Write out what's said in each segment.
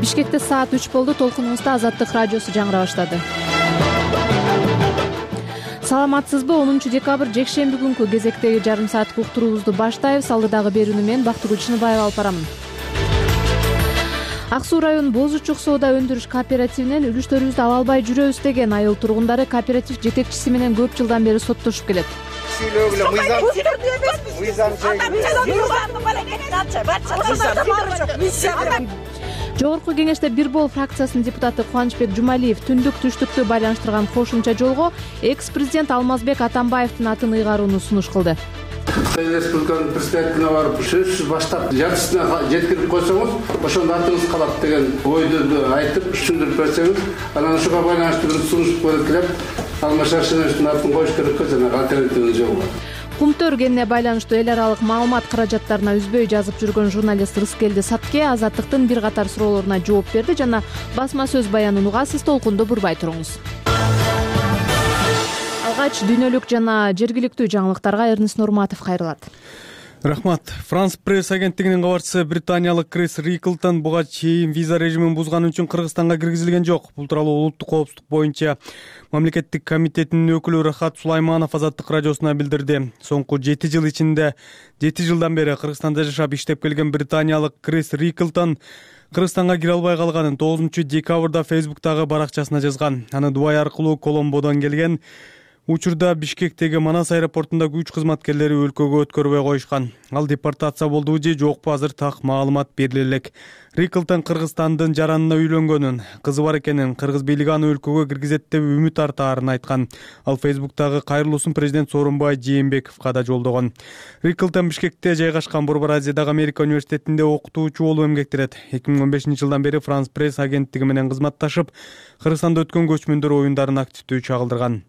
Бишкекте саат 3 болду. Толкунубузда Азаттык радиосу жаңыра баштады. Саламатсызбы? 10 декабрь жекшемби күнкү кезектеги жарым сааттык уктуруубузду баштайбыз. Алдыдагы берүүнү мен Бактыгүл Чыныбаева алып барамын. Ак Суу район Бозучук соода өндүрүш кооперативинен үлүштөрүбүздү ала албай жүрөбүз деген айыл тургундары кооператив жетекчиси менен көп жылдан бери соттошуп келет. Жогорку кеңеште Бир Бол фракциясынын депутаты Кубанычбек Жумалиев түндүк түштүктү байланыштырган кошумча жолго экс-президент Алмазбек Атамбаевдин атын ыйгарууну сунуш кылды. Республиканын президентине барып сөзсүз баштап жартысына жеткирип койсоңуз, ошондо атыңыз калат деген ойду айтып түшүндүрүп берсеңиз, анан ушуга байланыштуу бир сунуш келип, Алмаз Шаршеновичтин атын коюш керек жана альтернативный жол бар. Кумту өргөнүнө байланыштуу эл аралык маалымат каражаттарына үзбөй жазып жүргөн журналист Рыскелди Сатке Азаттыктын бир катар суроолоруна жооп берди жана басма сөз баянын угасыз, толкунду бурбай туруңуз. Алгач дүйнөлүк жана жергиликтүү жаңылыктарга Эрнест Нурматов кайрылат. Рахмат. Франс пресс агенттигинин кабарчысы британиялык Крис Риклтон буга чейин виза режимин бузганы үчүн Кыргызстанга киргизилген жок. Бул тууралуу улуттук коопсуздук боюнча мамлекеттик комитетинин өкүлү Рахат Сулайманов Азаттык радиосуна билдирди. Соңку 7 жыл ичинде 7 жылдан бери Кыргызстанда жашап иштеп келген британиялык Крис Риклтон Кыргызстанга кире албай калганын 9 декабрда Фейсбуктагы баракчасына жазган. Аны Дубай аркылуу Коломбодон келген учурда Бишкектеги Манас аэропортунда күч кызматкерлери өлкөгө өткөрбөй коюшкан. Ал депортация болду же жокпу азыр так маалымат бериле элек. Риклтон Кыргызстандын жаранына үйлөнгөнүн, кызы бар экенин, кыргыз бийлиги аны өлкөгө киргизет деп үмүт артаарын айткан. Ал Фейсбуктагы кайрылуусун президент Сооронбай Жээнбековго да жолдогон. Риклтон Бишкекте жайгашкан Борбор Азиядагы Америка университетинде окутуучу болуп эмгектенет. 2015 жылдан бери Франс пресс агенттиги менен кызматташып, Кыргызстанда өткөн көчмөндөр оюндарын активдүү чагылдырган.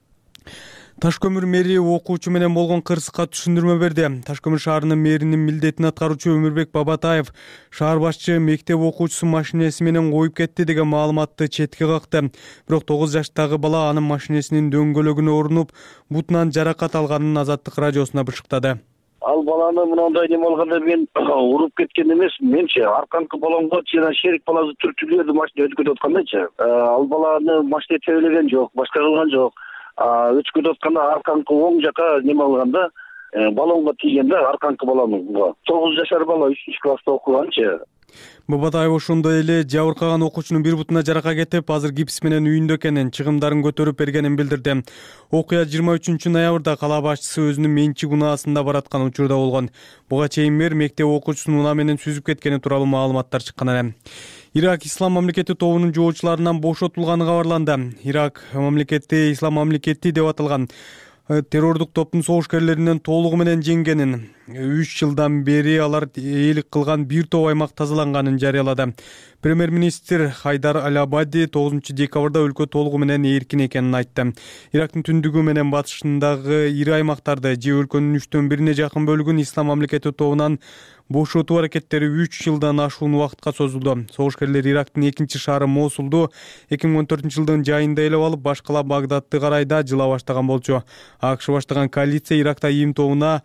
Ташкөмүр мэри окуучу менен болгон кырсыкка түшүндүрмө берди. Ташкөмүр шаарынын мэринин милдетин аткаруучу Өмүрбек Бабатаев шаар башчы мектеп окуучусун машинеси менен коюп кетти деген маалыматты четке какты. Бирок 9 жаштагы бала анын машинесинин дөңгөлөгүнө урунуп, бутунан жаракат алганын Азаттык радиосуна бышыктады. Ал баланы мындай неме болгондо мен уруп кеткен эмес, менчи арканкы баламга жана шерик баласы түртүлдү машина өтүп кетип аткандайчы. Ал баланы машина тебелеген жок, башка кылган жок. Өтүп кетип атканда арканкы оң жака неме алганда балонго тийгенде арканкы баланын 9 жашар бала 3-класста окуганчы. Бабатаев ошондой эле жабыркаган окуучунун бир бутуна жарака кетип, азыр гипс менен үйүндө экенин, чыгымдарын көтөрүп бергенин билдирди. Окуя 23 ноябрда кала башчысы өзүнүн менчик унаасында бараткан учурда болгон. Буга чейин мэр мектеп окуучусунун унаа менен сүзүп кеткени тууралуу маалыматтар чыккан эле. Ирак Ислам мамлекети тобунун жоочуларынан бошотулганы кабарланды. Ирак мамлекети Ислам мамлекети деп аталган террордук топтун согушкерлеринен толугу менен жеңгенин, 3 жылдан бери алар ээлик кылган бир топ аймак тазаланганын жарыялады. Премьер-министр Хайдар Аль-Абади 9 декабрда өлкө толугу менен эркин экенин айтты. Ирактын түндүгү менен батышындагы ири аймактарды же өлкөнүн 1/3 жакын бөлүгүн Ислам мамлекети тобунан бошотуу аракеттери 3 жылдан ашуун убакытка созулду. Согушкерлер Ирактын экинчи шаары Мосулду 2014 жылдын жайында ээлеп алып, башкала Багдадты карайда жыла баштаган болчу. АКШ баштаган коалиция Иракта ИИМ тобуна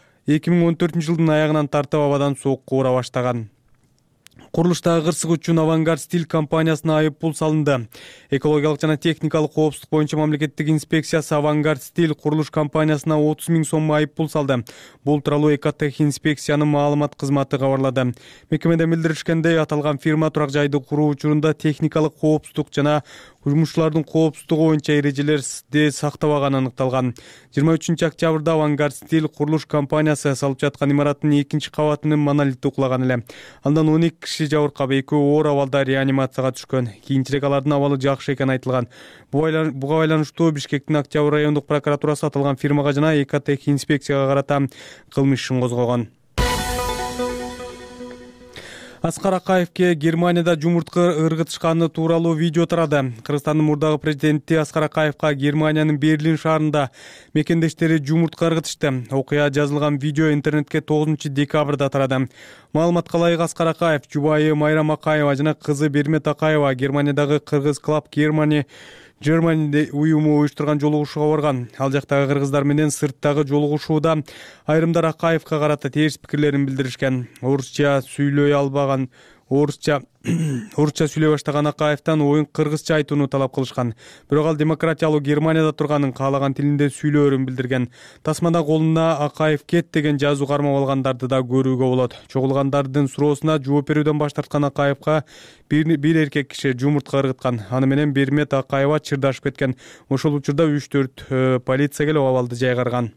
2014 жылдын аягынан тартып абадан сокку ура баштаган. Курулуштагы кырсык үчүн Авангард Стиль компаниясына айыппул салынды. Экологиялык жана техникалык коопсуздук боюнча мамлекеттик инспекциясы Авангард Стиль курулуш компаниясына 30 000 сом айыппул салды. Бул тууралуу Экотех инспекциянын маалымат кызматы кабарлады. Мекемеде билдиришкендей, аталган фирма турак жайды куруу учурунда техникалык коопсуздук жана жумушчулардын коопсуздугу боюнча эрежелерди сактабаганы аныкталган. 23 октябрда Авангард Стиль курулуш компаниясы салып жаткан имараттын 2-кабатынын монолити укулаган эле. Андан 12 киши жабыркап, 2 оор абалда реанимацияга түшкөн. Кийинчерээк алардын абалы жакшы экени айтылган. Буга байланыштуу Бишкектин Октябрь райондук прокуратурасы аталган фирмага жана Экотех инспекцияга карата кылмыш ишин козгогон. Аскар Акаевке Германияда жумуртка ыргытышканы тууралуу видео тарады. Кыргызстандын мурдагы президенти Аскар Акаевка Германиянын Берлин шаарында мекендештери жумуртка ыргытышты. Окуя жазылган видео интернетке 9 декабрда тарады. Маалыматка ылайык Аскар Акаев, жубайы Майрам Акаева жана кызы Бермет Акаева Германиядагы Кыргыз Клаб Germany уюму уюштурган жолугушууга барган. Ал жактагы кыргыздар менен сырттагы жолугушууда айрымдар Акаевка карата терс пикирлерин билдиришкен. Орусча сүйлөй албаган, орусча Орусча сүйлөй баштаган Акаевден оюн кыргызча айтууну талап кылышкан. Бирок ал демократиялуу Германияда турганын каалаган тилинде сүйлөөрүн билдирген. Тасмада колуна Акаев кет деген жазуу кармап алгандарды да көрүүгө болот. Чогулгандардын суроосуна жооп берүүдөн баш тарткан Акаевга бир эркек киши жумуртка ыргыткан. Аны менен Бермет Акаева чырдашып кеткен. Ошол учурда 3-4 полиция келип абалды жайгарган.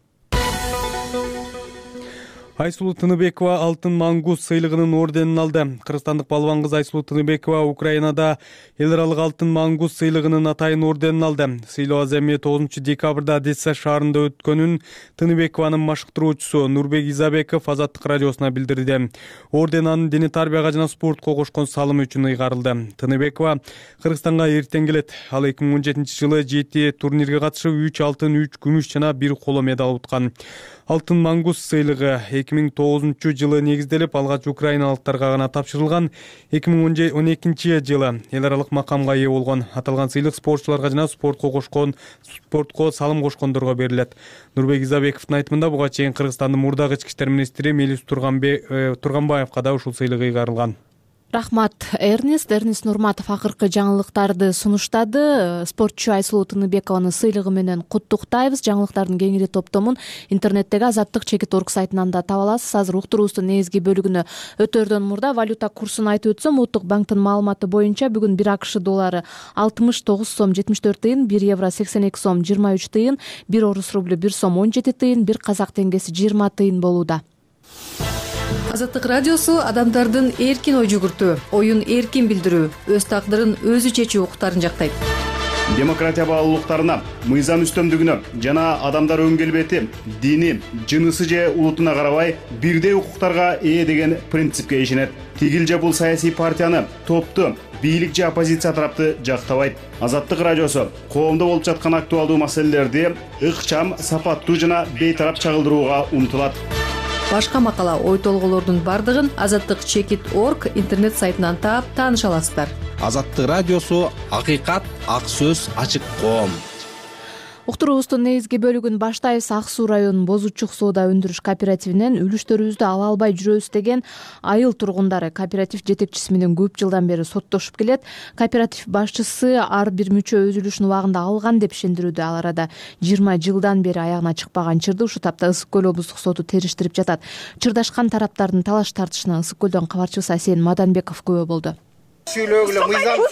Айсулуу Тыныбекова алтын мангус сыйлыгынын орденин алды. Кыргызстандык балбан кыз Айсулуу Тыныбекова Украинада эл аралык алтын мангус сыйлыгынын атайын орденин алды. Сыйлоо аземи 9-декабрда Одесса шаарында өткөнүн Тыныбекованын машыктыруучусу Нурбек Изабеков Азаттык радиосуна билдирди. Орден анын дене тарбияга жана спортко кошкон салымы үчүн ыйгарылды. Тыныбекова Кыргызстанга эртең келет. Ал 2017-жылы 7 турнирге катышып 3 алтын, 3 күмүш жана 1 коло медаль уткан. Алтын мангус сыйлыгы 2009-жылы негизделип, алгач украиналыктарга гана тапшырылган. 2012-жылы эл аралык макамга ээ болгон. Аталган сыйлык спортчуларга жана спортко салым кошкондорго берилет. Нурбек Изабековдун айтымында буга чейин Кыргызстандын мурдагы ички иштер министри Мелис Турганбаевга да ушул сыйлык ыйгарылган. Рахмат, Эрнест Нурматов акыркы жаңылыктарды сунуштады. Спортчу Айсулуу Тыныбекованы сыйлыгы менен куттуктайбыз. Жаңылыктардын кеңири топтомун интернеттеги Азаттык.org сайтынан да таба аласыз. Азыр уктуруубуздун негизги бөлүгүнө өтөрдөн мурда валюта курсун айтып өтсөм, Улуттук банктын маалыматы боюнча бүгүн 1 АКШ доллары 69 сом 74 тыйын, 1 евро 82 сом 23 тыйын, 1 орус рублю 1 сом 17 тыйын, 1 казак теңгеси 20 тыйын болууда. Азаттык радиосу адамдардын эркин ой жүгүртүү, оюн эркин билдирүү, өз тагдырын өзү чечүү укуктарын жактайт. Демократия баалуулуктарына, мыйзам үстөмдүгүнө жана адамдар өн келбети, дини, жынысы же улутуна карабай бирдей укуктарга ээ деген принципке ишенет. Тигил же бул саясий партияны, топту, бийлик же оппозиция тарапты жактабайт. Азаттык радиосу коомдо болуп жаткан актуалдуу маселелерди ыкчам, сапаттуу жана бейтарап чагылдырууга умтулат. Башка макала, ой толголордун бардыгын Азаттык.org интернет сайтынан таап тааныша аласыздар. Азаттык радиосу акыйкат, ак сөз, ачык коом. Уктуруубуздун негизги бөлүгүн баштайбыз. Ак Суу районунун Бозучук соода өндүрүш кооперативинен үлүштөрүбүздү ала албай жүрөбүз деген айыл тургундары кооператив жетекчиси менен көп жылдан бери соттошуп келет. Кооператив башчысы ар бир мүчө өз үлүшүн убагында алган деп ишендирүүдө. Ал арада 20 жылдан бери аягына чыкпаган чырды ушу тапта Ысык көл облустук соту териштирип жатат. Чырдашкан тараптардын талаш тартышына Ысык көлдөн кабарчыбыз Асен Маданбеков күбө болду. Сүйлөгүлө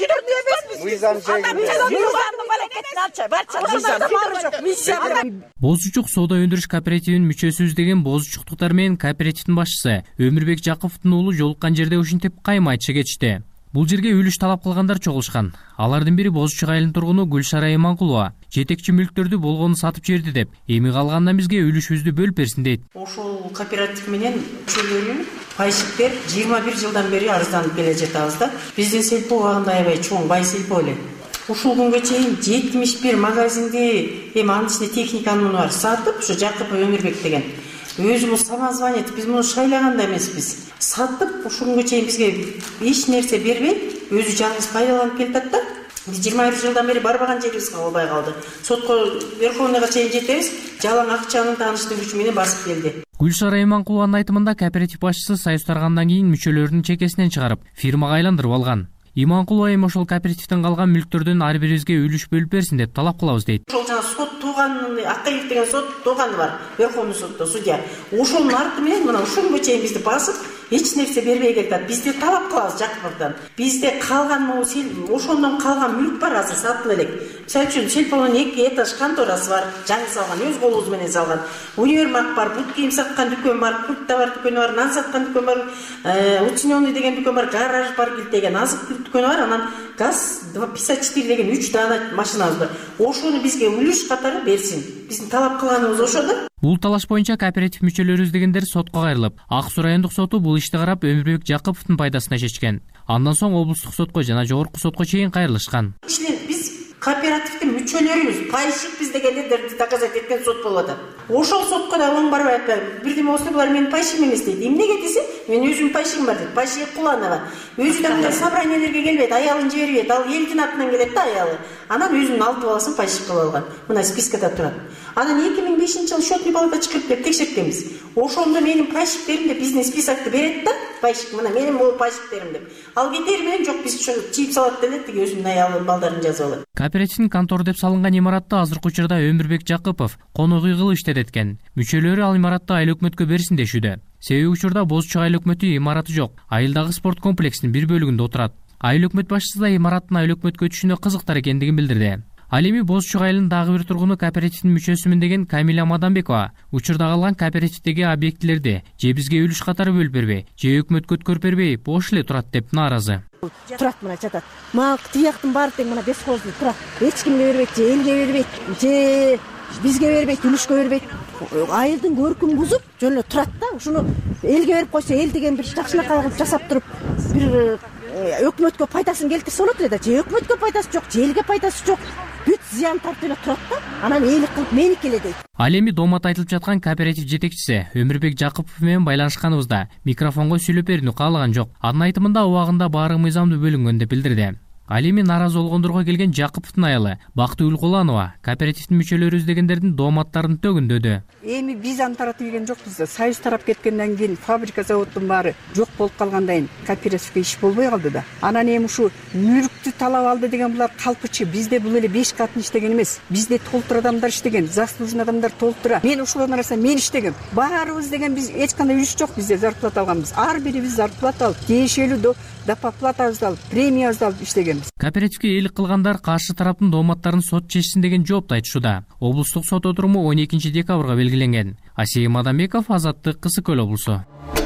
Бозучук соода өндүрүш кооперативинин мүчөсүбүз деген бозучуктуктар менен кооперативдин башчысы Өмүрбек Жаковдун уулу жолуккан жерде ушинтип кайма айтыша кетишти. Бул жерге үлүш талап кылгандар чогулушкан. Алардын бири Бозучук айылынын тургуну Гүлшара Иманкулова. Жетекчи мүлктөрдү болгону сатып жиберди деп, эми калгандан бизге үлүшүбүздү бөлүп берсин дейт. Ошол кооператив менен мүчөлөрү пайшиктер 21 жылдан бери арызданып келе жатабыз да. Биздин селпо убагында аябай чоң бай селпо эле. Ушул күнгө чейин 71 магазинди, эми анын ичинде техниканын бар сатып, ушу Жакып Өмүрбек деген өзүбүз самозванец, биз муну шайлаган да эмеспиз. Сатып, ушул күнгө чейин бизге эч нерсе бербей, өзү жалгыз пайдаланып келатат да. Биз 21 жылдан бери барбаган жерибиз калбай калды. Сотко, Верховныйга чейин жетебиз, жалаң акчанын тааныштык күчү менен басып келди. Гүлшара Иманкулованын айтымында кооператив башчысы союз таргандан кийин мүчөлөрүнүн чекесинен чыгарып, фирмага айландырып алган. Иманкулова эми ошол кооперативден калган мүлктөрдөн ар бирибизге үлүш бөлүп берсин деп талап кылабыз дейт. Ошол жана сот тууганын, Акаев деген сот тууганы бар, Верховный сотто судья. Ошонун арты менен мына ушул күнгө чейин бизди басып, эч нерсе бербей келатат. Бизде талап кылабыз Жакыповдон. Бизде калган ошондон калган мүлк бар, азыр сатып элек. Мисалы үчүн селпонун 2 этаж конторасы бар, жаңы салган, өз колубуз менен салган. Универмаг бар, бут кийим саткан дүкөн бар, пульт товар дүкөнү бар, нан саткан дүкөн бар, уценёный деген дүкөн бар, гараж бар, деген азык түлүк дүкөнү бар, анан газ 54 деген 3 даана машинабыз бар. Ошону бизге үлүш катары берсин. Биздин талап кылганыбыз ошо да. Бул талаш боюнча кооператив мүчөлөрүбүз дегендер сотко кайрылып, Ак Суу райондук соту бул ишти карап Өмүрбек Жаковдун пайдасына чечкен. Андан соң облустук сотко жана жогорку сотко чейин кайрылышкан. Биз кооперативдин мүчөлөрүбүз, пайшык биз дегендерди доказать эткен сот болуп атат. Ошол сотко да оң барбай атпайбы. Бирдеме болсо булар менин пайшыгым эмес дейт. Эмнеге десе, мен өзүмдүн пайшыгым бар дейт. Пайшык куланабы. Өзү да мындай собраниялерге келбейт, аялын жибербейт. Ал элдин атынан келет да аялы. Анан өзүнүн 6 баласын пайшык кылып алган. Мына спискада турат. Анан 2005-жылы счетный палата чыгып келип текшерткенбиз. Ошондо менин пайщиктерим деп бизнес списокты берет да, пайщик мына менин бул пайщиктерим деп. Ал кетери менен жок биз ушу чийип салат делет, тиги өзүнүн аялы балдарын жазып алат. Кооперативдин контора деп салынган имаратта азыркы учурда Өмүрбек Жакыпов конок үй кылып иштейт экен. Мүчөлөрү ал имаратты айыл өкмөткө берсин дешүүдө. Себеби учурда Боз Чок айыл өкмөтү имараты жок. Айылдагы спорт комплексинин бир бөлүгүндө отурат. Айыл өкмөт башчысы да имараттын айыл өкмөткө өтүшүнө кызыктар экендигин билдирди. Ал эми Боз Чок айылынын дагы бир тургуну кооперативдин мүчөсүмүн деген Камиля Мадамбекова учурда калган кооперативдеги объектилерди же бизге үлүш катары бөлүп бербей, же өкмөткө өткөрүп бербей бош эле турат деп нааразы. Турат мына жатат. Мал тияктын баары тең мына 5 кооздуу турат. Эч кимге бербейт, же элге бербейт, же бизге бербейт, үлүшкө бербейт. Айылдын көркүн бузуп, жөн эле турат да. Ушуну элге берип койсо, эл деген бир жакшынакай кылып жасап туруп, бир өкмөткө пайдасын келтирсе болот эле да. Же өкмөткө пайдасы жок, же элге пайдасы жок. Бүт зыян тартып эле турат да. Анан эйлик кылып меники эле дейт. Ал эми доомат айтылып жаткан кооператив жетекчиси Өмүрбек Жакыпов менен байланышканыбызда микрофонго сүйлөп берүүнү каалаган жок. Анын айтымында убагында баары мыйзамдуу бөлүнгөн деп билдирди. Ал эми нааразы болгондорго келген Жакыповдун аялы Бактыгүл Улкуланова кооперативдин мүчөлөрү издегендердин дооматтарын төгүндөдү. Эми биз аны таратып ийген жокпуз да. Союз тарап кеткенден кийин фабрика заводдун баары жок болуп калгандан кийин кооперативге иш болбой калды да. Анан эми ушу мүлктү талап алды деген булар калпычы. Бизде бул эле 5 катын иштеген эмес. Бизде толтур адамдар иштеген, заслуженный адамдар толтура. Мен ушулардын арасында мен иштегем. Баарыбыз деген биз эч кандай үлүш жок, бизде зарплата алганбыз. Ар бирибиз зарплата алып, тиешелүү доплатабызды алып, премиябызды алып иштеген. Кооперативге ээлик кылгандар каршы тараптын дооматтарын сот чечсин деген жоопту айтышууда. Облустук сот отуруму 12 декабрга белгиленген. Асия Мадамбеков, Азаттык, Кысык Көл облусу.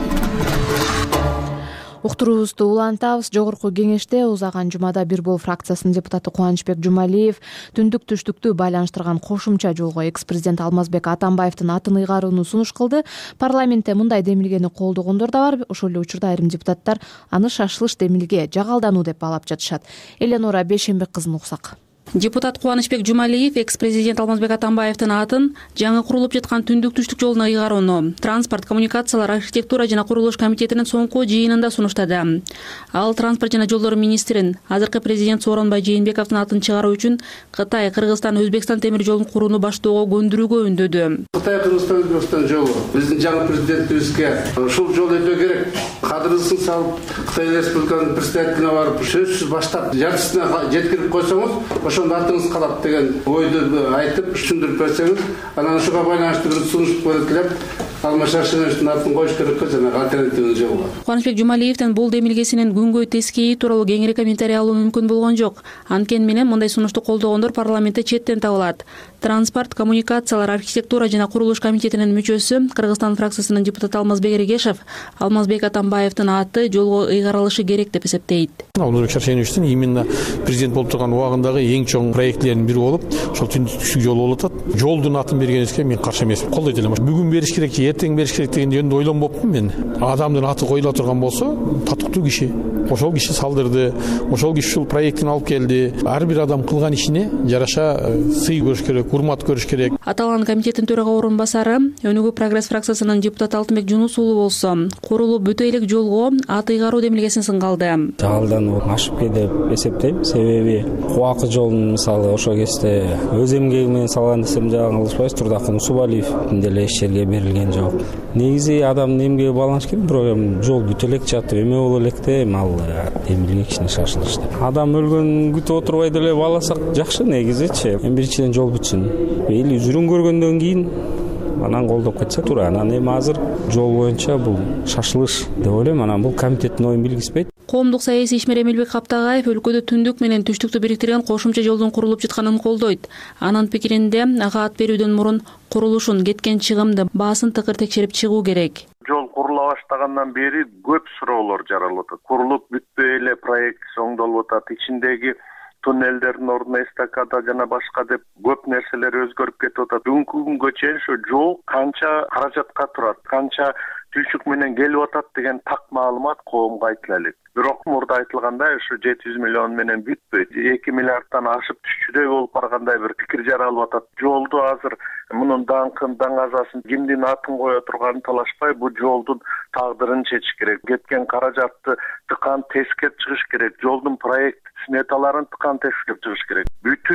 Уктуруубузду улантабыз. Жогорку кеңеште узаган жумада Бир Бол фракциясынын депутаты Кубанычбек Жумалиев түндүк түштүктү байланыштырган кошумча жолго экс-президент Алмазбек Атамбаевдин атын ыйгарууну сунуш кылды. Парламентте мындай демилгени колдогондор да бар. Ошол эле учурда айрым депутаттар аны шашылыш демилге, жагалдануу деп баалап жатышат. Эленора Бейшембек кызын уксак. Депутат Кубанычбек Жумалиев экс-президент Алмазбек Атамбаевдин атын жаңы курулуп жаткан түндүк түштүк жолуна ыйгарууну транспорт, коммуникациялар, архитектура жана курулуш комитетинин соңку жыйынында сунуштады. Ал транспорт жана жолдор министрин, азыркы президент Сооронбай Жээнбековдун атын чыгаруу үчүн Кытай, Кыргызстан, Өзбекстан темир жолун курууну баштоого көндүрүүгө үндөдү. Кытай, Кыргызстан, Өзбекстан жолу биздин жаңы президентибизге ушул жол өтө керек. Кадырысын салып, Кытай Республиканын представителине барып, сөзсүз баштап жартысына жеткирип койсоңуз, ошондо атыңыз калат деген ойду айтып түшүндүрүп берсеңиз, анан ушуга байланыштуу бир сунуш берилип, Алмаз Шаршеновичтин атын коюш керек жана альтернативный жол бар. Кубанычбек Жумалиевдин бул демилгесинин күнгөй тескейи тууралуу кеңири комментарий алуу мүмкүн болгон жок. Анткени менен мындай сунушту колдогондор парламентте четтен табылат. Транспорт, коммуникациялар, архитектура жана курулуш комитетинин мүчөсү, Кыргызстан фракциясынын депутаты Алмазбек Эргешев Алмазбек Атамбаевдин аты жолго ыйгарылышы керек деп эсептейт. Алмазбек Шаршеновичтин именно президент болуп турган убагындагы эң чоң проектлердин бири болуп, ошол түндүк түштүк жол болуп атат. Жолдун атын бергенибизге мен каршы эмесмин, колдойт элем. Бүгүн бериш керек же эртең бериш керек деген жөнүндө ойлонбоптум мен. Адамдын аты коюла турган болсо, татыктуу киши, ошол киши салдырды, ошол киши ушул проекттин алып келди. Ар бир адам кылган ишине жараша сый көрүш керек, урмат көрүш керек. Аталган комитеттин төрага орун басары Өнүгүү Прогресс фракциясынын депутаты Алтынбек Жунус уулу болсо, курулуп бүтө элек жолго ат ыйгаруу демилгесин сынгалды. Жагалдануу ашыппы деп эсептейм. Себеби Кубакы жолун мисалы ошол кезде өз эмгеги менен салган десем жаңылышпайбыз. Турдакын Усубалиев деле эч жерге берилген жок. Негизи адамдын эмгеги бааланыш керек, бирок эми жол бүтө элек жатып эме боло электе ал демилге кичине шашылышты. Адам өлгөн күтүп отурбай деле бааласак жакшы негизичи. Эми биринчиден жол бүтсүн. Эли жүрүн көргөндөн кийин анан колдоп кетсе туура. Анан эми азыр жол боюнча бул шашылыш деп ойлойм. Анан бул комитеттин оюн билгизбейт. Коомдук саясий ишмер Эмилбек Каптагаев өлкөдө түндүк менен түштүктү бириктирген кошумча жолдун курулуп жатканын колдойт. Анын пикиринде ага ат берүүдөн мурун курулушун, кеткен чыгымды, баасын тыкыр текшерип чыгуу керек. Жол курула баштагандан бери көп суроолор жаралып атат. Курулуп бүтпөй эле проект соңдолуп атат. Ичиндеги туннелдердин ордуна эстакада жана башка деп көп нерселер өзгөрүп кетип атат. Бүгүнкү күнгө чейин ошо жол канча каражатка турат, канча түшүк менен келип атат деген так маалымат коомго айтыла элек. Бирок мурда айтылгандай ушу 700 миллион менен бүтпөйт. 2 миллиарддан ашып түшчүдөй болуп баргандай бир пикир жаралып атат. Жолду азыр мунун даңкын, даңазасын, кимдин атын кое турганын талашпай, бул жолдун тагдырын чечиш керек. Кеткен каражатты тыкан тескеп чыгыш керек. Жолдун проект сметаларын тыкан тескеп чыгыш керек. Бүтүп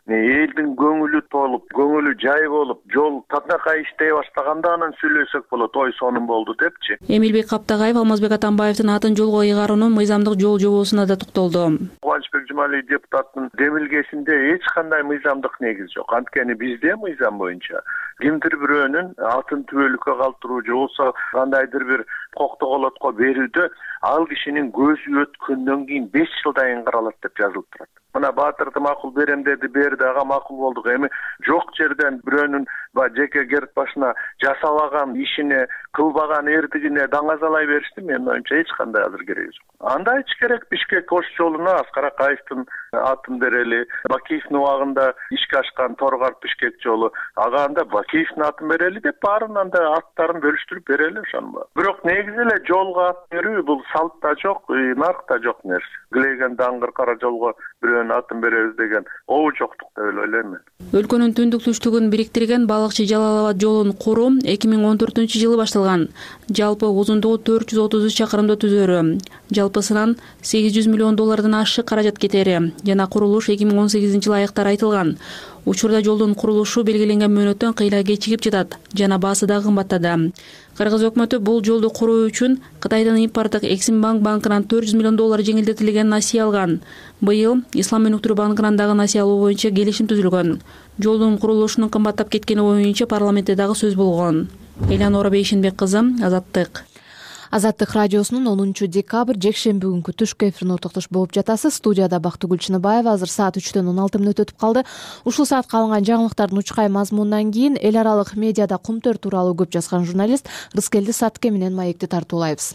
элдин көңүлү толуп, көңүлү жай болуп, жол татынакай иштей баштаганда анан сүйлөсөк болот, ой сонун болду депчи. Эмилбек Каптагаев Алмазбек Атамбаевдин атын жолго ыйгаруунун мыйзамдык жол жобосуна да токтолду. Кубанычбек Жумалиев депутаттын демилгесинде эч кандай мыйзамдык негиз жок. Анткени бизде мыйзам боюнча кимдир бирөөнүн атын түбөлүккө калтыруу же болбосо кандайдыр бир коктоголотко берүүдө ал кишинин көзү өткөндөн кийин 5 жылдан кийин каралат деп жазылып турат. Мына Баатырды макул берем деди, берди, ага макул болдук. Эми жок жерден бирөөнүн жеке керт башына жасабаган ишине, кылбаган эрдигине даңазалай беришти менин оюмча эч кандай азыр кереги жок. Анда эч керек Бишкек Ош жолуна Аскар Акаевдин атын берели, Бакиевдин убагында ишке ашкан Торгарт Бишкек жолу, ага анда Бакиевдин атын берели деп баарынан да аттарын бөлүштүрүп берели ошону. Бирок негизи эле жолго ат берүү бул салтта жок, наркта жок нерсе. Глеген даңгыр кара жолго бирөөнүн атын беребиз деген обу жоктук деп ойлойм мен. Өлкөнүн түндүк-түштүгүн бириктирген Балыкчы Жалал-Абад жолун куруу 2014-жылы башталган. Жалпы узундугу 433 чакырымды түзөрү. Жалпысынан $800 миллион ашык каражат кетери жана курулуш 2018-жылы аяктар айтылган. Учурда жолдун курулушу белгиленген мөөнөттөн кыйла кечигип жатат жана баасы да кымбаттады. Кыргыз өкмөтү бул жолду куруу үчүн Кытайдын импорттук Эксимбанк банкынан $400 миллион жеңилдетилген насыя алган. Быйыл Ислам өнүктүрүү банкынан дагы насыя алуу боюнча келишим түзүлгөн. Жолдун курулушунун кымбаттап кеткени боюнча парламентте дагы сөз болгон. Элянора Бейшенбек кызы, Азаттык. Азаттык радиосунун 10 декабрь жекшемби күнкү түшкү эфирин ортоктош болуп жатасыз. Студияда Бактыгүл Чыныбаева. Азыр саат 3-төн 16 мүнөт өтүп калды. Ушул саатка алынган жаңылыктардын учкай мазмунунан кийин эл аралык медиада кумтөр тууралуу көп жазган журналист Рыскелди Сатке менен маекти тартуулайбыз.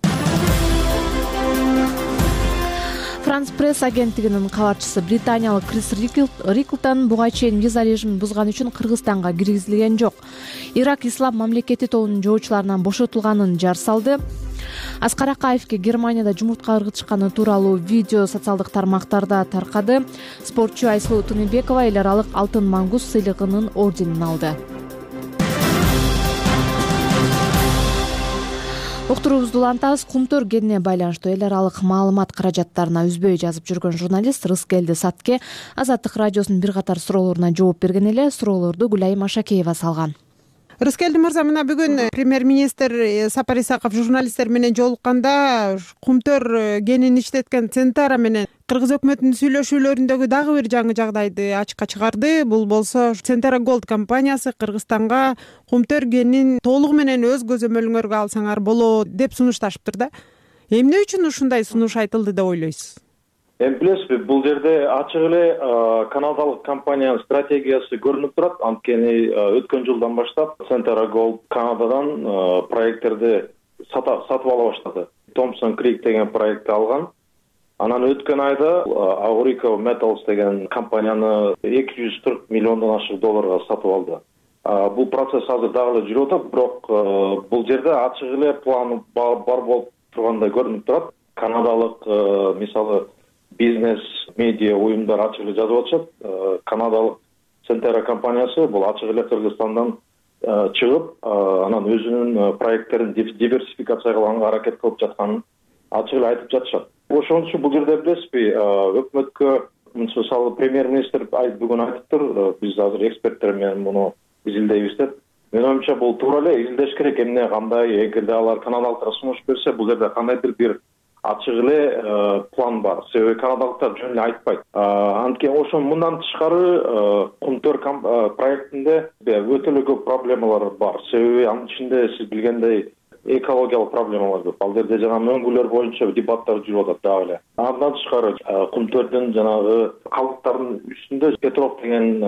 Франс пресс агенттигинин кабарчысы британиялык Крис Риклтон буга чейин виза режимин бузган үчүн Кыргызстанга киргизилген жок. Ирак Ислам мамлекети тобунун жоочуларынан бошотулганын жар салды. Аскар Акаевге Германияда жумуртка ыргытышканы тууралуу видео социалдык тармактарда таркады. Спортчу Айсулуу Тыныбекова эл аралык алтын мангус сыйлыгынын орденин алды. Уктуруубузду улантабыз. Кумтөр кенине байланыштуу эл аралык маалымат каражаттарына үзбөй жазып жүргөн журналист Рыскелди Сатке Азаттык радиосунун бир катар суроолоруна жооп берген эле. Суроолорду Гүлайым Ашакеева салган. Рыскелди мырза, мына бүгүн премьер-министр Сапар Исаков журналисттер менен жолукканда кумтөр кенин иштеткен Центара менен Кыргыз өкмөтүнүн сүйлөшүүлөрүндөгү дагы бир жаңы жагдайды ачыкка чыгарды. Бул болсо Центара Голд компаниясы Кыргызстанга кумтөр кенин толугу менен өз көзөмөлүңөргө алсаңар болот деп сунушташыптыр да. Эмне үчүн ушундай сунуш айтылды деп ойлойсуз? Эми билесизби, бул жерде ачык эле канадалык компаниянын стратегиясы көрүнүп турат. Анткени өткөн жылдан баштап Центара Голд Канададан проекттерди сатып ала баштады. Томпсон Крик деген проектти алган. Анан өткөн айда Aurico Metals деген компанияны $240 миллиондон ашык долларга сатып алды. Бул процесс азыр дагы эле жүрүп атат, бирок бул жерде ачык эле план бар болуп тургандай көрүнүп турат. Канадалык мисалы бизнес, медиа уюмдар ачык эле жазып атышат. Канадалык Центара компаниясы бул ачык эле Кыргызстандан чыгып, анан өзүнүн проекттерин диверсификация кылганга аракет кылып жатканын ачык эле айтып жатышат. Ошон үчүн бул жерде билесизби, өкмөткө мисалы премьер-министр бүгүн айтыптыр, биз азыр эксперттер менен муну изилдейбиз деп. Менин оюмча бул туура эле изилдеш керек. Эмне кандай, эгерде алар канадалыктар сунуш берсе, бул жерде кандайдыр бир ачык эле план бар. Себеби канадалыктар жөн эле айтпайт. Анткени ошон мындан тышкары кумтөр проектинде өтө эле көп проблемалар бар. Себеби анын ичинде сиз билгендей экологиялык проблемалар көп. Ал жерде жана мөңгүлөр боюнча дебаттар жүрүп атат дагы эле. Андан тышкары кумтөрдүн жанагы калдыктардын үстүндө Петров деген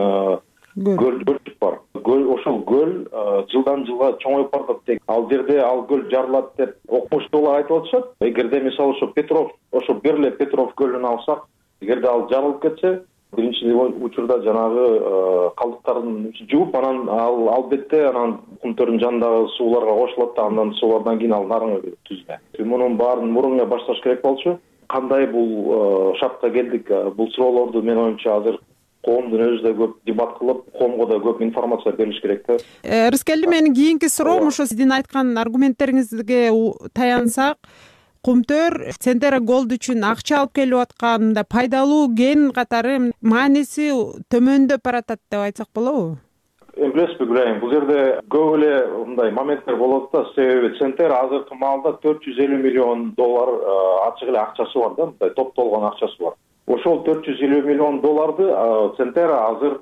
көл бар. Ошол көл жылдан жылга чоңоюп баратат. Ал жерде ал көл жарылат деп окумуштуулар айтып атышат. Эгерде мисалы ошо бир эле Петров көлүн алсак, эгерде ал жарылып кетсе, биринчи учурда жанагы калдыктардын жууп, анан ал албетте анан кумтөрдүн жанындагы сууларга кошулат да, андан суулардан кийин ал нарыңы түзмө. Мунун баарын мурун башташ керек болчу. Кандай бул шартка келдик? Бул суроолорду менин оюмча азыр коомдун өзү да көп дебат кылып, коомго да көп информация бериш керек да. Рыскелди, менин кийинки суроом ошо сиздин айткан аргументтериңизге таянсак, Кумтөр Центера Голд үчүн акча алып келип аткан, мындай пайдалуу кен катары мааниси төмөндөп баратат деп айтсак болобу? Эмилесизби Гүлайым, бул жерде көп эле мындай моменттер болот да. Себеби Центер азыркы маалда $450 миллион ачык эле акчасы бар да, мындай топтолгон акчасы бар. Ошол $450 миллион Центер азыр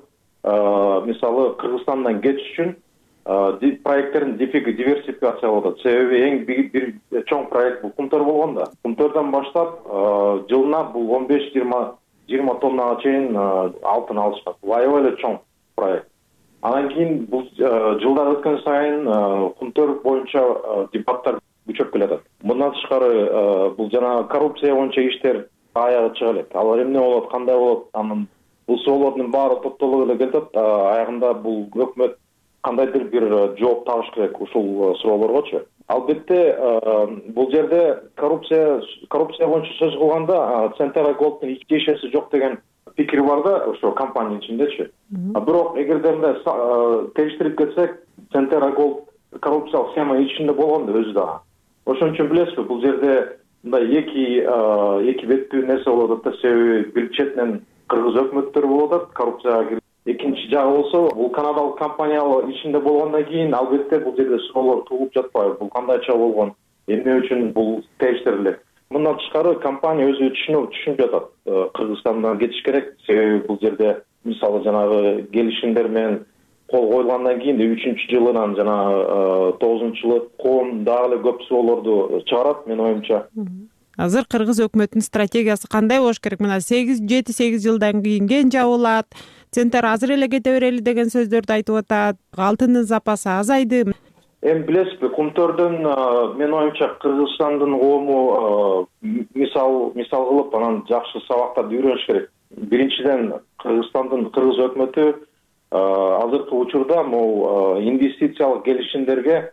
мисалы Кыргызстандан кетиш үчүн проекттерин диверсификациялап атат. Себеби эң бир чоң проект бул Кумтөр болгон да. Кумтөрдөн баштап жылына бул 15-20 тоннага чейин алтын алышат. Аябай эле чоң проект. Анан кийин бул жылдар өткөн сайын Кумтөр боюнча дебаттар күчөп келатат. Мындан тышкары бул жана коррупция боюнча иштер аягы чыга элек. Алар эмне болот, кандай болот, анын бул суроолордун баары топтолуп эле келатат. Аягында бул өкмөт кандайдыр бир жооп табыш керек ушул суроолоргочу. Албетте бул жерде коррупция боюнча сөз кылганда Центера Голдтун эч тиешеси жок деген пикир бар да, ошо компания ичиндечи. Бирок эгерде мындай териштирип кетсек, Центера Голд коррупциялык схема ичинде болгон да өзү дагы. Ошон үчүн билесизби, бул жерде мындай эки беттүү нерсе болуп атат да. Себеби бир четинен кыргыз өкмөттөрү болуп атат, коррупцияга кирип. Экинчи жагы болсо, бул канадалык компания ичинде болгондон кийин албетте бул жерде суроолор туулуп жатпайбы. Бул кандайча болгон, эмне үчүн бул териштирилет. Мындан тышкары компания өзү түшүнүп жатат. Кыргызстандан кетиш керек. Себеби бул жерде мисалы жанагы келишимдер менен кол коюлгандан кийин 3-жылынан жана 9-жылы коом дагы эле көп суроолорду чыгарат, менин оюмча. Азыр кыргыз өкмөтүнүн стратегиясы кандай болуш керек? Мына 7-8 жылдан кийин кен жабылат, Центр азыр эле кете берели деген сөздөрдү айтып атат. Алтындын запасы азайды. Эми билесизби, Кумтөрдөн менин оюмча Кыргызстандын коому мисал кылып анан жакшы сабактарды үйрөнүш керек. Биринчиден кыргыз өкмөтү азыркы учурда могу инвестициялык келишимдерге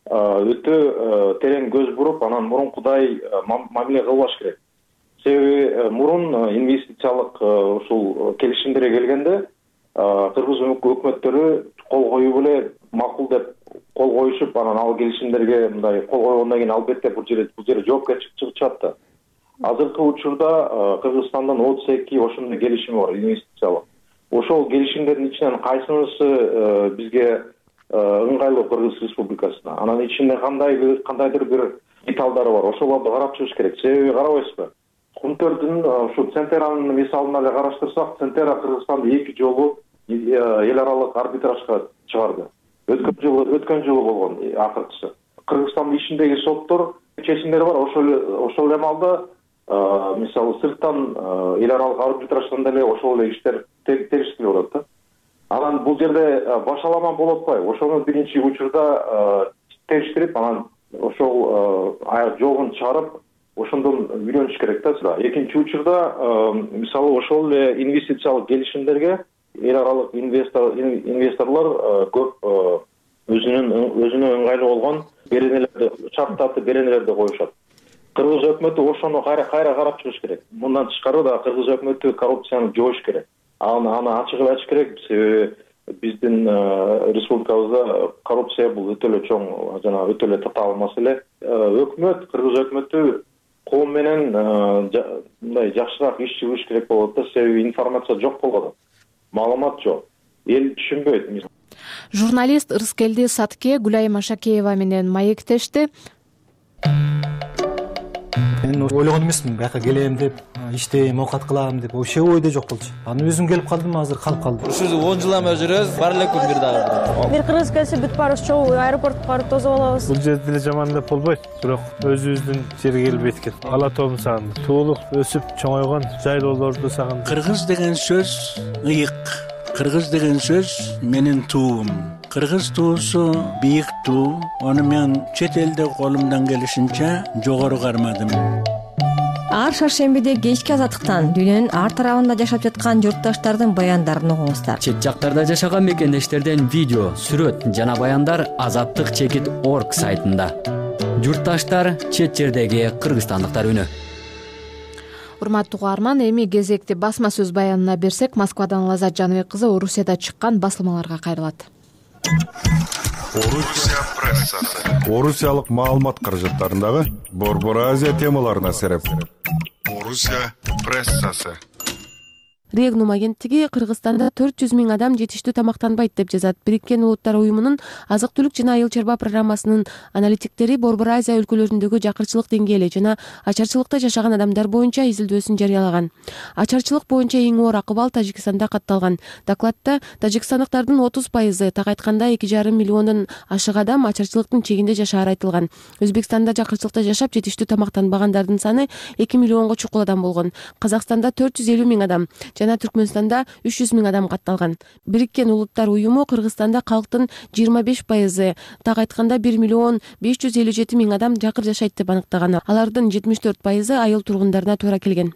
өтө терең көз буруп, анан мурункудай мамиле кылбаш керек. Себеби мурун инвестициялык ушул келишимдерге келгенде кыргыз өкмөттөрү кол коюп эле макул деп кол коюшуп, анан ал келишимдерге мындай кол койгондон кийин албетте бул жерде жоопкерчилик чыгат да. Азыркы учурда Кыргызстандын 32 ошондой келишими бар, инвестициялык. Ошол келишимдердин ичинен кайсынысы бизге ыңгайлуу Кыргыз Республикасына? Анан ичинде кандайдыр бир деталдары бар. Ошолорду карап чыгыш керек. Себеби карабайсызбы? Кумтөрдүн ушу Центеранын мисалын эле караштырсак, Центера Кыргызстанды 2 жолу эл аралык арбитражга чыгарды. Өткөн жылы болгон акыркысы. Кыргызстандын ичиндеги соттор чечимдери бар. Ошол эле маалда мисалы сырттан эл аралык арбитраждан деле ошол эле иштер териштирип атат да. Анан бул жерде башаламан болуп атпайбы? Ошону биринчи учурда териштирип, анан ошол жообун чыгарып, ошондон үйрөнүш керек да. Экинчи учурда мисалы ошол эле инвестициялык келишимдерге эл аралык инвесторлор көп өзүнө ыңгайлуу болгон шарттарды беренелерди коюшат. Кыргыз өкмөтү ошону кайра карап чыгыш керек. Мындан тышкары да Кыргыз өкмөтү коррупцияны жоош керек. Аны ачык эле айтыш керек. Себеби биздин республикабызда коррупция бул өтө эле чоң, жана өтө эле татаал маселе. Кыргыз өкмөтү коом менен мындай жакшыраак иш чыгыш керек болот да. Себеби информация жок болот. Маалымат жок. Эл түшүнбөйт. Журналист Ырыскелди Сатке Гүлайым Шакеева менен маектешти. Мен ойлогон эмесмин, бияка келем деп, иштейм, оокат кылам деп, вообще ойдо жок болчу. Анан өзүм келип калдым, азыр калып калдым. Ушул 10 жыл эме жүрөбүз, бар эле күн бир дагы. Бир кыргыз келсе бүт баарыбыз чогуу аэропортко барып тосуп алабыз. Бул жерде деле жаман деп болбойт, бирок өзүбүздүн жерге келип эткет. Ала тоом сагындым. Туулук өсүп чоңойгон жайлоолорду сагындым. Кыргыз деген сөз ыйык. Кыргыз деген сөз менин туум. Кыргыз туусу бийик туу. Аны мен чет элде колумдан келишинче жогору кармадым. Ар шаршембиде кечки азаттыктан дүйнөнүн ар тарабында жашап жаткан журтташтардын баяндарын угуңуздар. Чет жактарда жашаган мекендештерден видео, сүрөт жана баяндар azattik.org сайтында. Журтташтар, чет жердеги кыргызстандыктар үнү. Урматтуу угарман, эми кезекти басма сөз баянына берсек, Москвадан Лазат Жаныбек кызы Орусияда чыккан басылмаларга кайрылат. Орусия прессасы. Орусиялык маалымат каражаттарындагы Борбор Азия темаларына сереп. Орусия прессасы. Регнум агенттиги Кыргызстанда 400 000 адам жетиштүү тамактанбайт деп жазат. Бириккен Улуттар уюмунун азык-түлүк жана айыл чарба программасынын аналитиктери Борбор Азия өлкөлөрүндөгү жакырчылык деңгээли жана ачарчылыкта жашаган адамдар боюнча изилдөөсүн жарыялаган. Ачарчылык боюнча эң оор акыбал Тажикстанда катталган. Докладта тажикстандыктардын 30%, так айтканда 2,5 миллиондон ашык адам ачарчылыктын чегинде жашаары айтылган. Өзбекстанда жакырчылыкта жашап жетиштүү тамактанбагандардын саны 2 миллионго чукул адам болгон. Казакстанда 450 000 адам жана Түркмөнстанда 300 000 адам катталган. Бириккен Улуттар уюму Кыргызстанда калктын 25%, так айтканда 1 миллион 557 000 адам жакыр жашайт деп аныктаган. Алардын 74% айыл тургундарына туура келген.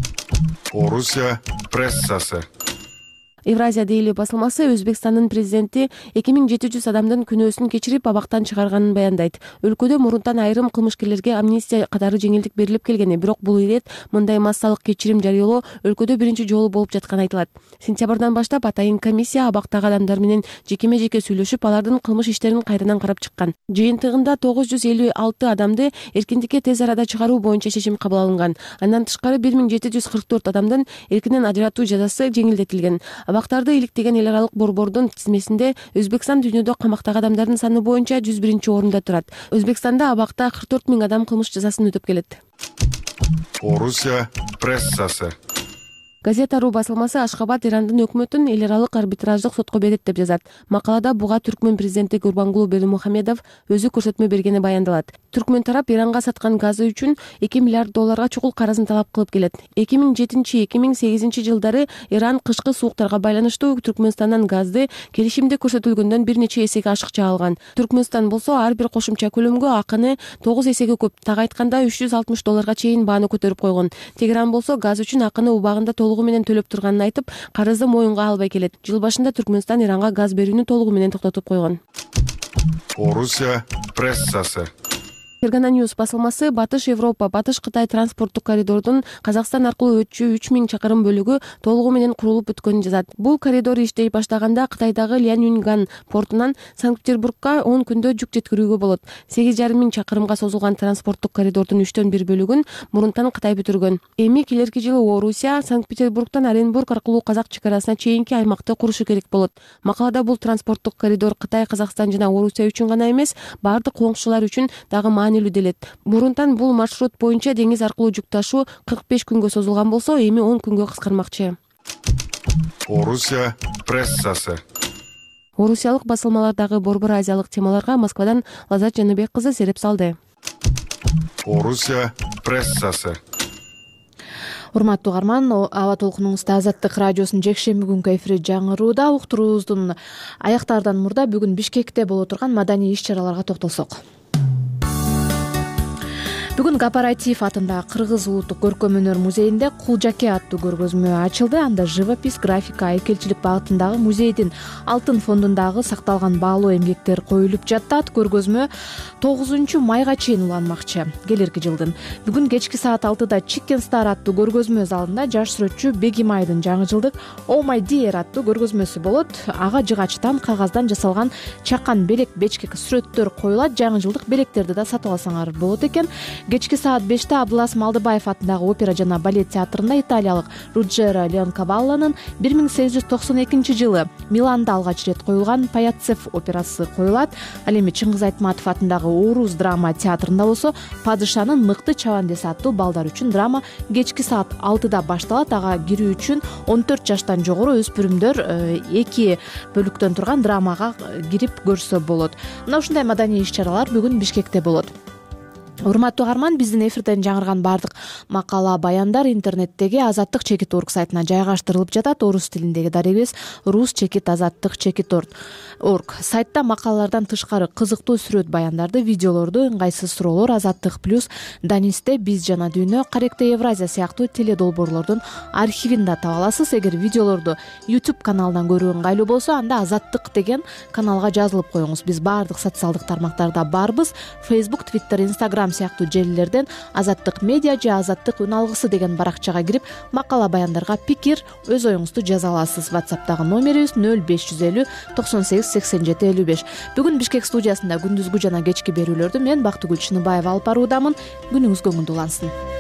Орусия прессасы. Евразия Дейли басылмасы Өзбекстандын президенти 2700 адамдын күнөөсүн кечирип абактан чыгарганын баяндайт. Өлкөдө мурунтан айрым кылмышкерлерге амнистия катары жеңилдик берилип келгени, бирок бул ирет мындай массалык кечирим жарыялоо өлкөдө биринчи жолу болуп жатканы айтылат. Сентябрдан баштап атайын комиссия абактагы адамдар менен жекеме-жеке сүйлөшүп, алардын кылмыш иштерин кайрадан карап чыккан. Жыйынтыгында 956 адамды эркиндикке тез арада чыгаруу боюнча чечим кабыл алынган. Андан тышкары 1744 адамдын эркинен ажыратуу жазасы жеңилдетилген. Абактарды иликтеген эл аралык борбордун тизмесинде Өзбекстан дүйнөдө камактагы адамдардын саны боюнча 101-орунда турат. Өзбекстанда абакта 44 000 адам кылмыш жазасын өтөп келет. Орусия прессасы. Газета.ру басылмасы Ашхабад Ирандын өкмөтүн эл аралык арбитраждык сотко берет деп жазат. Макалада буга Түркмөн президенти Гурбангулы Бердимухамедов өзү көрсөтмө бергени баяндалат. Түркмөн тарап Иранга саткан газы үчүн 2 миллиард долларга чукул карызын талап кылып келет. 2007-2008 жылдары Иран кышкы сууктарга байланыштуу Түркмөнстандан газды келишимде көрсөтүлгөндөн бир нече эсеге ашыкча алган. Түркмөнстан болсо ар бир кошумча көлөмгө акыны 9 эсеге көп, так айтканда 360 долларга чейин бааны көтөрүп койгон. Тегеран болсо газ үчүн акыны убагында толугу менен төлөп турганын айтып, карызды моюнга албай келет. Жыл башында Түркмөнстан Иранга газ берүүнү толугу менен токтотуп койгон. Орусия прессасы. Фергана Ньюс басылмасы Батыш Европа, Батыш Кытай транспорттук коридордун Казакстан аркылуу өтчү 3000 чакырым бөлүгү толугу менен курулуп бүткөнүн жазат. Бул коридор иштей баштаганда Кытайдагы Лянюнган портунан Санкт-Петербургка 10 күндө жүк жеткирүүгө болот. 8,5 чакырымга созулган транспорттук коридордун 1/3 бөлүгүн мурунтан Кытай бүтүргөн. Эми келерки жылы Орусия Санкт-Петербургтан Оренбург аркылуу Казак чекарасына чейинки аймакты курушу керек болот. Макалада бул транспорттук коридор Кытай, Казакстан жана Орусия үчүн гана эмес, бардык коңшулар үчүн дагы делет. Мурунтан бул маршрут боюнча деңиз аркылуу жүк ташуу 45 күнгө созулган болсо, эми 10 күнгө кыскармакчы. Орусия прессасы. Орусиялык басылмалардагы борбор азиялык темаларга Москвадан Лазат Жаныбек кызы сереп салды. Орусия прессасы. Урматтуу угарман, аба толкунуңузда Азаттык радиосунун жекшемби күнкү эфири жаңырууда. Уктуруубуздун аяктаардан мурда бүгүн Бишкекте боло турган маданий иш-чараларга токтолсок. Бүгүн Кооператив атындагы Кыргыз улуттук көркөм өнөр музейинде Кулжаке аттуу көргөзмө ачылды. Анда живопись, графика, айкелчилик багытындагы музейдин алтын фондундагы сакталган баалуу эмгектер коюлуп жатат. Көргөзмө 9 майга чейин уланмакчы. Келерки жылдын бүгүн кечки саат 6-да Chicken Star аттуу көргөзмө залында жаш сүрөтчү Бегимайдын жаңы жылдык Oh My Dear аттуу көргөзмөсү болот. Ага жыгачтан, кагаздан жасалган чакан, белек, бечкек сүрөттөр коюлат. Жаңы жылдык белектерди да сатып алсаңар болот экен. Кечки саат 5-те Абдулас Малдыбаев атындагы опера жана балет театрында италиялык Руджеро Леонкавалланын 1892 жылы Миланда алгач ирет коюлган Паяцев операсы коюлат. Ал эми Чыңгыз Айтматов атындагы Орус драма театрында болсо Падышанын мыкты чабандеси аттуу балдар үчүн драма кечки саат 6-да башталат. Ага кирүү үчүн 14 жаштан жогору өспүрүмдөр 2 бөлүктөн турган драмага кирип көрсө болот. Мына ушундай маданий иш-чаралар бүгүн Бишкекте болот. Урматтуу угарман, биздин эфирден жаңырган бардык макала, баяндар интернеттеги Азаттык чекит орг сайтына жайгаштырылып жатат. Орус тилиндеги дарегибиз Рус чекит Азаттык чекит орг. Сайтта макалалардан тышкары кызыктуу сүрөт баяндарды, видеолорду, ыңгайсыз суроолор, Азаттык плюс, Данисте, Биз жана дүйнө, Каректе Евразия сыяктуу теледолбоорлордун архивин да таба аласыз. Эгер видеолорду YouTube каналынан көрүү ыңгайлуу болсо, анда Азаттык деген каналга жазылып коюңуз. Биз бардык социалдык тармактарда барбыз. Facebook, Twitter, Instagram Telegram сыяктуу желилерден Азаттык медиа же Азаттык үн алгысы деген баракчага кирип макала баяндарга пикир, өз оюңузду жаза аласыз. WhatsApp'тагы номерибиз 0550 98 87 55. Бүгүн Бишкек студиясында күндүзгү жана кечки берүүлөрдү мен Бактыгүл Чыныбаева алып баруудамын. Күнүңүз көңүлдүү улансын.